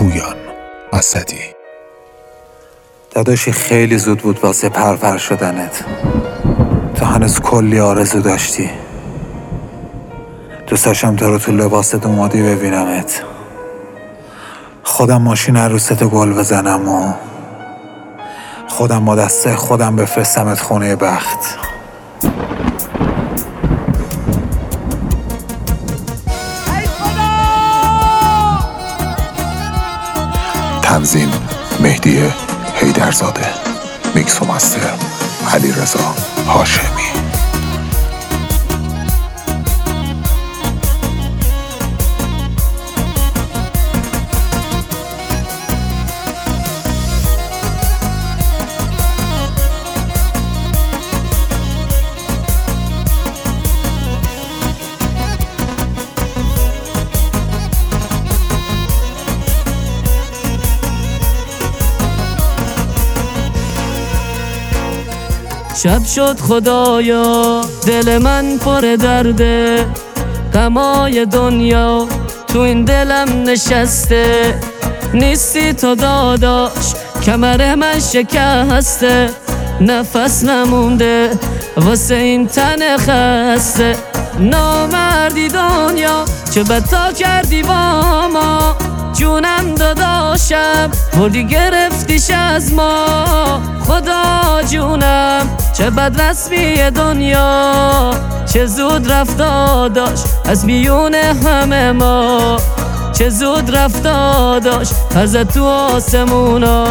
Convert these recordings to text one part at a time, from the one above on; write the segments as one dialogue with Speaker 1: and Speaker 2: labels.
Speaker 1: پویان اسدی.
Speaker 2: داداشی خیلی زود بود واسه پرپر شدنت. تو هنوز کلی آرزو داشتی. دوست داشتم تو رو تو لباست اومادی ببینمت. خودم ماشین عروست گل بزنم و خودم با دسته خودم بفرستمت خونه بخت.
Speaker 1: تنظیم مهدی حیدرزاده، میکس و مستر علیرضا هاشمی.
Speaker 3: شب شد خدایا دل من پر درده، غمای دنیا تو این دلم نشسته. نیستی تو داداش کمر من شکسته، نفس نمونده واسه این تن خسته. نامردی دنیا چه بتا کردی با ما، جونم داداشم بردی گرفتیش از ما. خدا جونم چه بد رسمی دنیا، چه زود رفت داداش از میون همه ما. چه زود رفت داداش ازت تو آسمونا.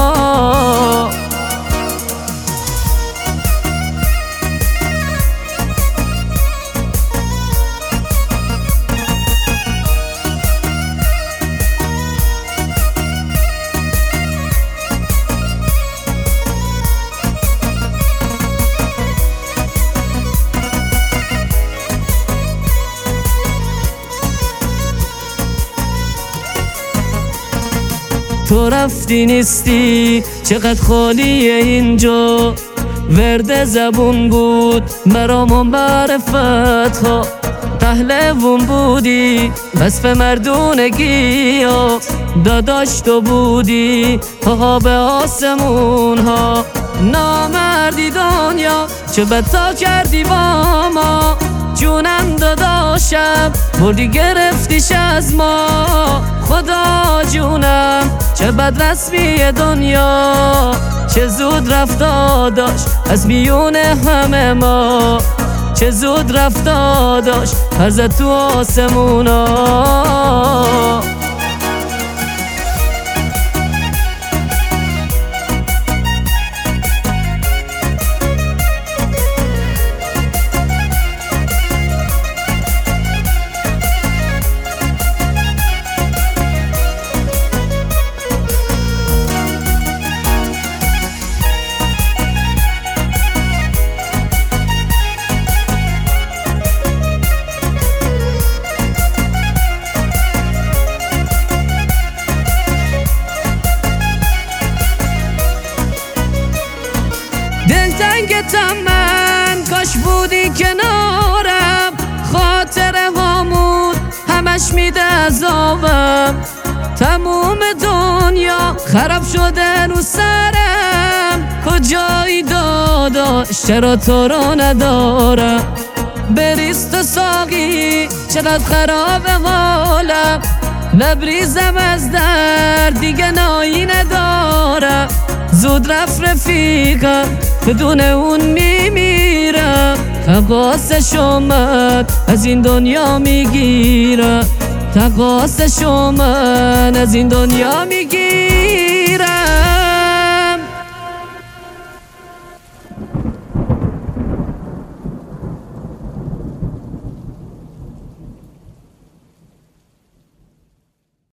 Speaker 3: تو رفتی نیستی چقدر خالیه اینجا، ورد زبون بود مرام و معرفت ها. پهلوون بودی وصف مردونگی ها، داداش تو بودی پاها به آسمون ها. نامردی دنیا چه بتا کردی با ما، جونم داداشم بردی گرفتیش از ما. خدا جونم چه بد رسمی دنیا، چه زود رفت داداش از میون همه ما. چه زود رفت داداش ازت تو آسمونا. دلتنگتم من کاش بودی کنارم، خاطره هامون همش میده عذابم. تموم دنیا خراب شده رو سرم، کجایی داداش چرا تو رو ندارم. بریز تو ساقی چقدر خراب حالم، لبریزم از درد دیگه نایی ندارم. زود رفت رفیقم بدون اون میمیرم، تقاصش اومد از این دنیا میگیرم. تقاصش اومد از این دنیا میگیرم.